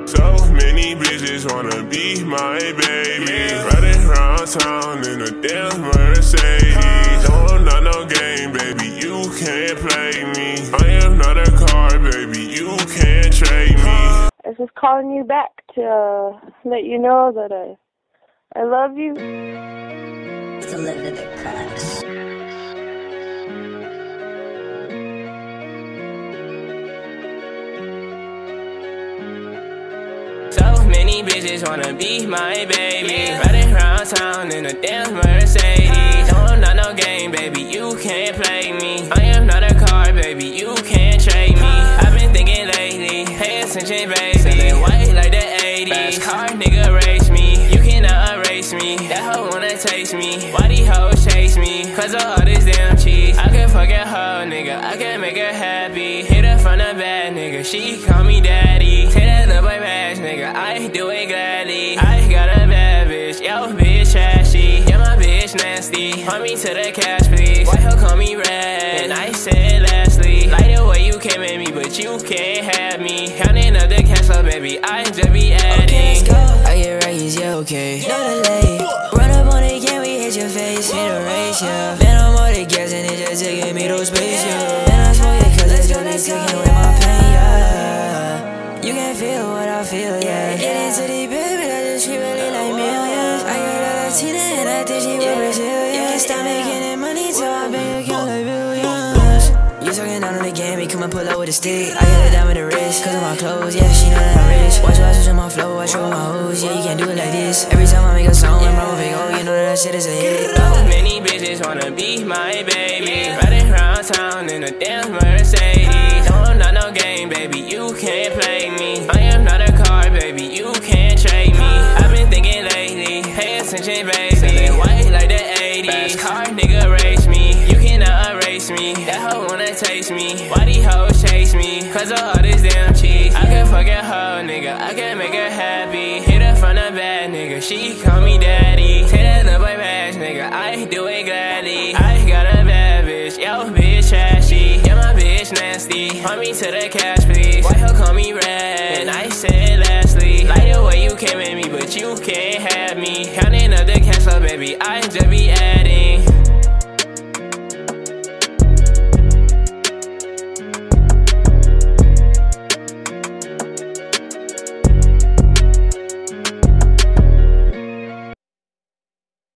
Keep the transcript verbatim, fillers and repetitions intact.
So many bitches wanna be my baby. Riding around town in a damn Mercedes. No, I'm not no game, baby, you can't play me. I am not a car, baby, you can't trade me. I was just calling you back to uh, let you know that I, I love you. To live in the cuts. So many bitches wanna be my baby. Riding around town in a damn Mercedes. No, I'm not no game, baby, you can't play me. I am not a car, baby, you can't trade me. I've been thinking lately, pay attention, baby. Selling white like the eighties. Fast car, nigga, race me. You cannot erase me. That hoe wanna taste me. Why these hoes chase me? Cause of all this damn cheese. I can fuck a hoe, nigga, I can make her happy. Hit her from the back, nigga, she call me daddy. Take that little boy badge, nigga, I do it gladly. I got a bad bitch, yo bitch trashy. Yeah, my bitch nasty. Point me to the cash, please. Why her call me red? And I said lastly, like the way you came at me, but you can't have me. Counting up the cash flow, baby, I just be adding. Okay, let's go. I get raised, yeah, okay. No delay. Run up on it, can we hit your face? Hit a race, yeah. Man, I'm all the gas and it just taking me to space, yeah. Man, I smoke it cause it's gonna be taking away my pain, yeah. You can feel what I feel, yeah. Get into the baby, I just she really like millions. I got a Latina and I think she will Brazilian. You can stop making that money till I bank account like billions. You talking down on the game, me come and pull up with a stick. I got it down with the wrist, cause of my clothes, yeah, she know that I'm rich. Watch you, I switch on my flow, I show my hoes, yeah, you can't do it like this. Every time I make a song, I'm wrong, big, oh, you know that that shit is a hit. So many bitches wanna be my baby. Riding around town in a damn Mercedes. No, I'm not no game, baby, you can't play me. I am not a car, baby, you can't trade me. I've been thinking lately, pay attention, baby. Selling white like the eighties. Fast car, nigga, race me. You cannot erase me. That hoe wanna taste me. Why these hoes chase me? Cause of all this damn cheese. I can fuck a hoe, nigga, I can make her happy. Hit her from the back, nigga, she call me daddy. Take that little boy badge, nigga, I do it gladly. I got a bad bitch, yo bitch trashy. Yeah, my bitch nasty. Point me to the cash, please. Why her call me red? And I said lastly, like the way you came at me, but you can't have me. Counting up the cash flow, baby, I just be adding.